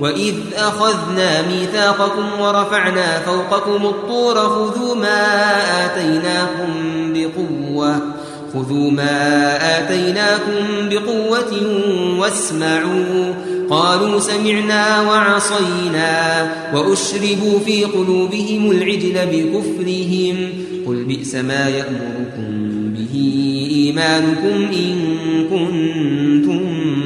وإذ أخذنا ميثاقكم ورفعنا فوقكم الطور خذوا ما آتيناكم بقوة واسمعوا قالوا سمعنا وعصينا وأشربوا في قلوبهم العجل بكفرهم قل بئس ما يأمركم به إيمانكم إن كنتم